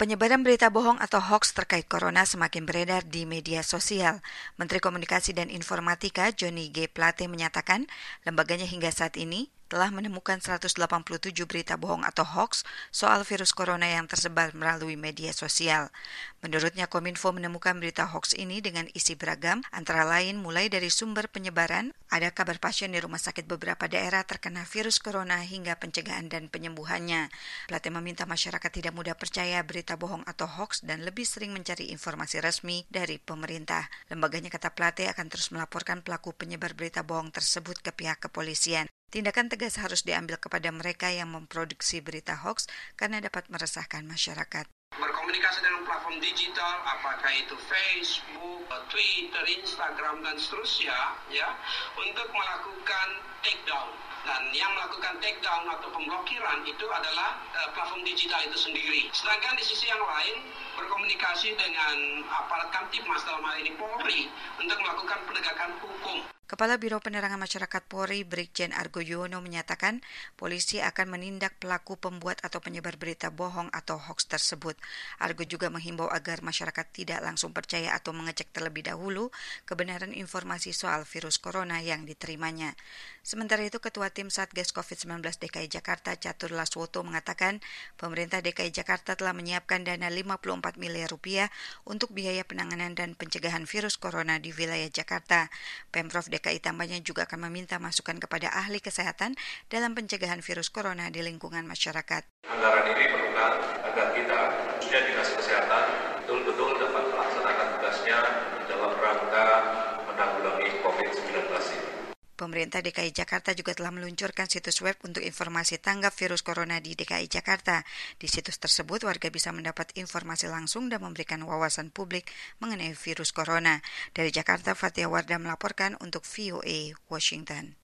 Penyebaran berita bohong atau hoaks terkait corona semakin beredar di media sosial. Menteri Komunikasi dan Informatika Johnny G. Plate menyatakan lembaganya hingga saat ini telah menemukan 187 berita bohong atau hoaks soal virus corona yang tersebar melalui media sosial. Menurutnya, Kominfo menemukan berita hoaks ini dengan isi beragam, antara lain mulai dari sumber penyebaran, ada kabar pasien di rumah sakit beberapa daerah terkena virus corona hingga pencegahan dan penyembuhannya. Plate meminta masyarakat tidak mudah percaya berita bohong atau hoaks dan lebih sering mencari informasi resmi dari pemerintah. Lembaganya, kata Plate, akan terus melaporkan pelaku penyebar berita bohong tersebut ke pihak kepolisian. Tindakan tegas harus diambil kepada mereka yang memproduksi berita hoaks karena dapat meresahkan masyarakat. Berkomunikasi dengan platform digital, apakah itu Facebook, Twitter, Instagram, dan seterusnya, ya, untuk melakukan takedown. Dan yang melakukan takedown atau pemblokiran itu adalah platform digital itu sendiri. Sedangkan di sisi yang lain, berkomunikasi dengan aparat Kamtibmas dalam hal ini Polri untuk melakukan penegakan hukum. Kepala Biro Penerangan Masyarakat Polri, Brigjen Argo Yuwono, menyatakan polisi akan menindak pelaku pembuat atau penyebar berita bohong atau hoaks tersebut. Argo juga menghimbau agar masyarakat tidak langsung percaya atau mengecek terlebih dahulu kebenaran informasi soal virus corona yang diterimanya. Sementara itu, Ketua Tim Satgas COVID-19 DKI Jakarta, Catur Laswoto, mengatakan pemerintah DKI Jakarta telah menyiapkan dana 54 miliar rupiah untuk biaya penanganan dan pencegahan virus corona di wilayah Jakarta. Pemprov DKI tambahnya juga akan meminta masukan kepada ahli kesehatan dalam pencegahan virus corona di lingkungan masyarakat. Anggaran ini diperlukan agar kita, khususnya Dinas Kesehatan, betul-betul dapat melaksanakan tugasnya di dalam rangka menanggulangi COVID-19 ini. Pemerintah DKI Jakarta juga telah meluncurkan situs web untuk informasi tanggap virus corona di DKI Jakarta. Di situs tersebut, warga bisa mendapat informasi langsung dan memberikan wawasan publik mengenai virus corona. Dari Jakarta, Fatia Wardah melaporkan untuk VOA Washington.